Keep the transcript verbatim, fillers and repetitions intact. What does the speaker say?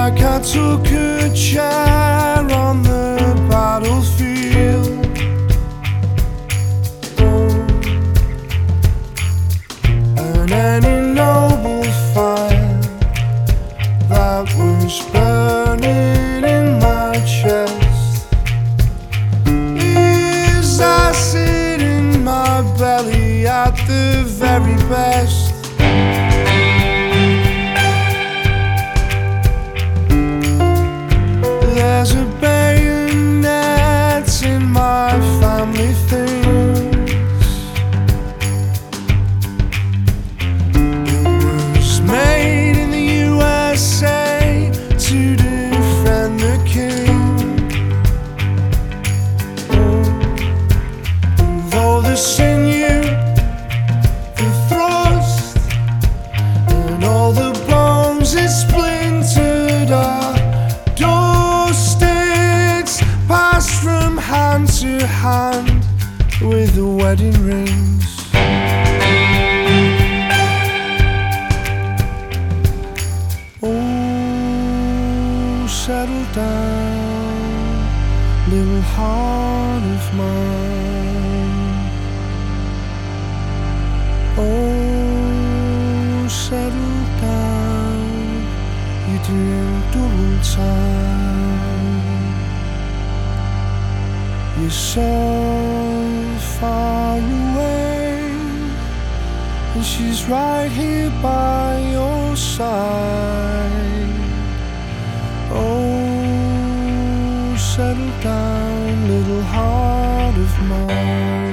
like I took a chair on the battlefield. Oh, and any noble fire that was burning in my chest is acid in my belly at the very best. There's a bayonet in my family things. It was made in the U S A to defend the king. Oh, and though the sinew, the thrust, and all the bones it splintered are passed from hand to hand with the wedding rings. Oh, settle down, little heart of mine. Oh, settle down, you're doing double time. You're so far away, and she's right here by your side. Oh, settle down, little heart of mine.